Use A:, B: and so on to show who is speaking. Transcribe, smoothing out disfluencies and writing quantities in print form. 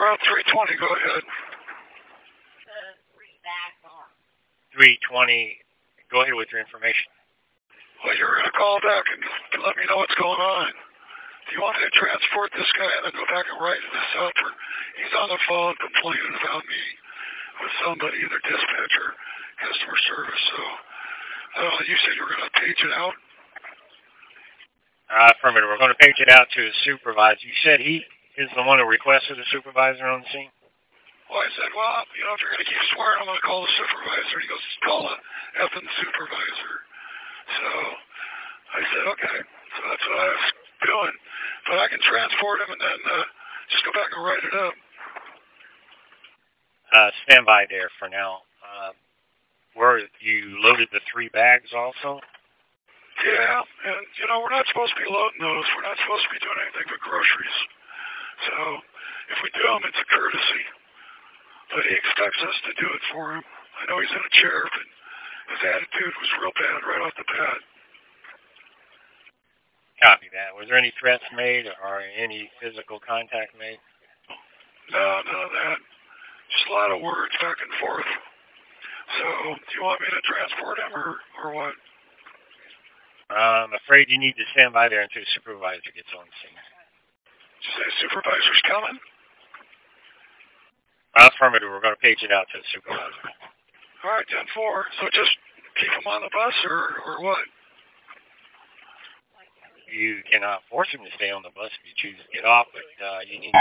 A: Route 320, go ahead.
B: 320, go ahead with your information.
A: Well, you're going to call back and let me know what's going on. Do you want me to transport this guy and then go back and write this up? Or he's on the phone complaining about me with somebody, either dispatch or customer service. So you said you were going to page it out?
B: Affirmative. We're going to page it out to his supervisor. You said he is the one who requested a supervisor on the scene?
A: Well, I said, well, if you're going to keep swearing, I'm going to call the supervisor. He goes, call the effing supervisor. So I said, okay. So that's what I was doing. But I can transport him and then just go back and write it up.
B: Stand by there for now. Where you loaded the 3 bags also?
A: Yeah, and, we're not supposed to be loading those. We're not supposed to be doing anything but groceries. So if we do them, it's a courtesy. But he expects us to do it for him. I know he's in a chair, but his attitude was real bad right off the bat.
B: Copy that. Was there any threats made or any physical contact made?
A: No, none of that. Just a lot of words back and forth. So, do you want me to transport him or what?
B: I'm afraid you need to stand by there until the supervisor gets on the scene.
A: Did you say supervisor's coming?
B: Affirmative. We're going to page it out to the supervisor.
A: All right, 10-4. So just keep him on the bus or what?
B: You cannot force him to stay on the bus if you choose to get off, but you need